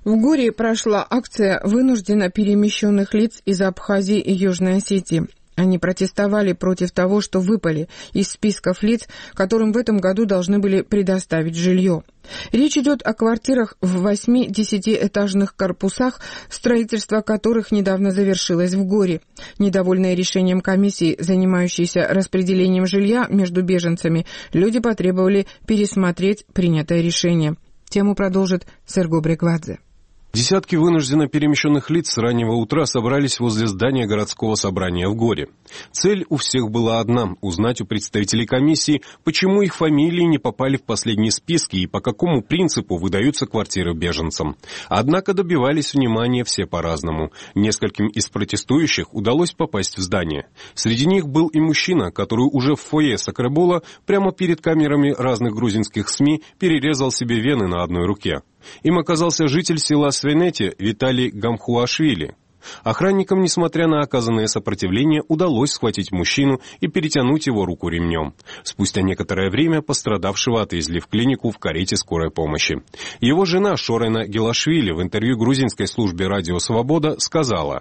В Горе прошла акция вынужденно перемещенных лиц из Абхазии и Южной Осетии. Они протестовали против того, что выпали из списков лиц, которым в этом году должны были предоставить жилье. Речь идет о квартирах в 8-10-этажных корпусах, строительство которых недавно завершилось в Горе. Недовольные решением комиссии, занимающейся распределением жилья между беженцами, люди потребовали пересмотреть принятое решение. Тему продолжит Серго Брегвадзе. Десятки вынужденно перемещенных лиц с раннего утра собрались возле здания городского собрания в Горе. Цель у всех была одна – узнать у представителей комиссии, почему их фамилии не попали в последние списки и по какому принципу выдаются квартиры беженцам. Однако добивались внимания все по-разному. Нескольким из протестующих удалось попасть в здание. Среди них был и мужчина, который уже в фойе Сакрабола прямо перед камерами разных грузинских СМИ перерезал себе вены на одной руке. Им оказался житель села Свенети Виталий Гамхуашвили. Охранникам, несмотря на оказанное сопротивление, удалось схватить мужчину и перетянуть его руку ремнем. Спустя некоторое время пострадавшего отвезли в клинику в карете скорой помощи. Его жена Шорена Гелашвили в интервью грузинской службе «Радио Свобода» сказала: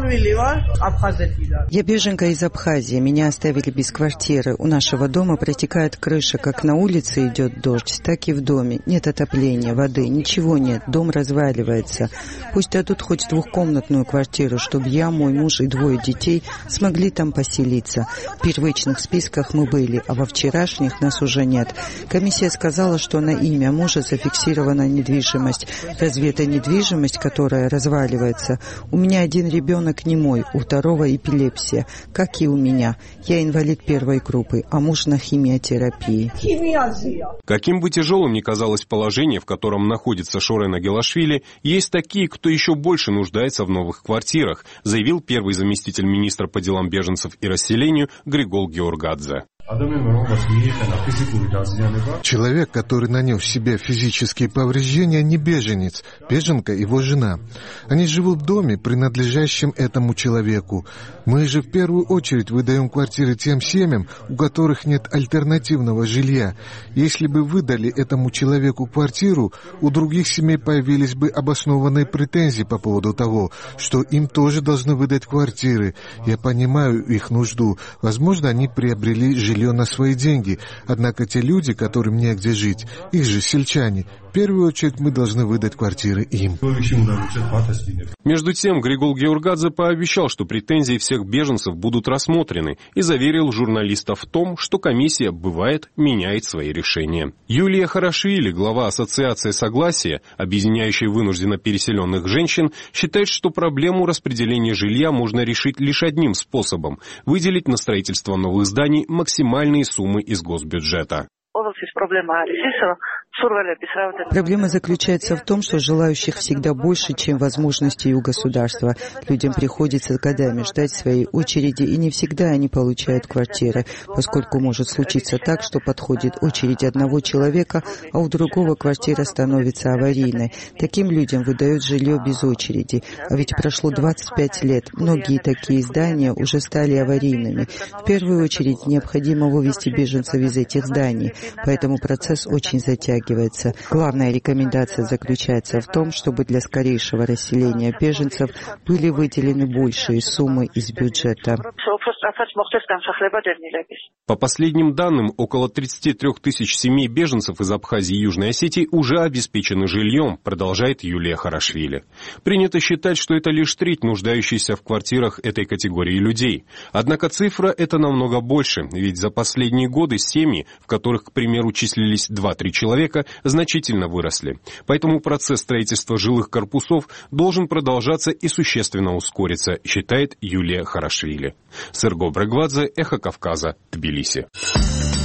«Я беженка из Абхазии. Меня оставили без квартиры. У нашего дома протекает крыша. Как на улице идет дождь, так и в доме. Нет отопления, воды, ничего нет. Дом разваливается. Пусть дадут хоть двухкомнатную квартиру, чтобы я, мой муж и 2 детей смогли там поселиться. В первичных списках мы были, а во вчерашних нас уже нет. Комиссия сказала, что на имя мужа зафиксирована недвижимость. Разве это недвижимость, которая разваливается? У меня один ребенок не мой, у второго эпилепсия, как и у меня. Я инвалид 1 группы, а муж на химиотерапии». Каким бы тяжелым ни казалось положение, в котором находится Шорена Гелашвили, есть такие, кто еще больше нуждается в новых квартирах, заявил первый заместитель министра по делам беженцев и расселению Григол Георгадзе. Человек, который нанес себе физические повреждения, не беженец. Беженка — его жена. Они живут в доме, принадлежащем этому человеку. Мы же в первую очередь выдаем квартиры тем семьям, у которых нет альтернативного жилья. Если бы выдали этому человеку квартиру, у других семей появились бы обоснованные претензии по поводу того, что им тоже должны выдать квартиры. Я понимаю их нужду. Возможно, они приобрели жилье на свои деньги. Однако те люди, которым негде жить, их же сельчане, в первую очередь мы должны выдать квартиры им. Между тем, Григол Георгадзе пообещал, что претензии всех беженцев будут рассмотрены, и заверил журналистов в том, что комиссия, бывает, меняет свои решения. Юлия Харашвили, глава Ассоциации Согласия, объединяющей вынужденно переселенных женщин, считает, что проблему распределения жилья можно решить лишь одним способом – выделить на строительство новых зданий максимальные суммы из госбюджета. Проблема заключается в том, что желающих всегда больше, чем возможностей у государства. Людям приходится годами ждать своей очереди, и не всегда они получают квартиры, поскольку может случиться так, что подходит очередь одного человека, а у другого квартира становится аварийной. Таким людям выдают жилье без очереди. А ведь прошло 25 лет. Многие такие здания уже стали аварийными. В первую очередь необходимо вывести беженцев из этих зданий, поэтому процесс очень затягивается. Главная рекомендация заключается в том, чтобы для скорейшего расселения беженцев были выделены большие суммы из бюджета. По последним данным, около 33 тысяч семей беженцев из Абхазии и Южной Осетии уже обеспечены жильем, продолжает Юлия Харашвили. Принято считать, что это лишь треть нуждающейся в квартирах этой категории людей. Однако цифра эта намного больше, ведь за последние годы семьи, в которых, к примеру, числились 2-3 человека, значительно выросли. Поэтому процесс строительства жилых корпусов должен продолжаться и существенно ускориться, считает Юлия Харашвили. Серго Брегвадзе, Эхо Кавказа, Тбилиси.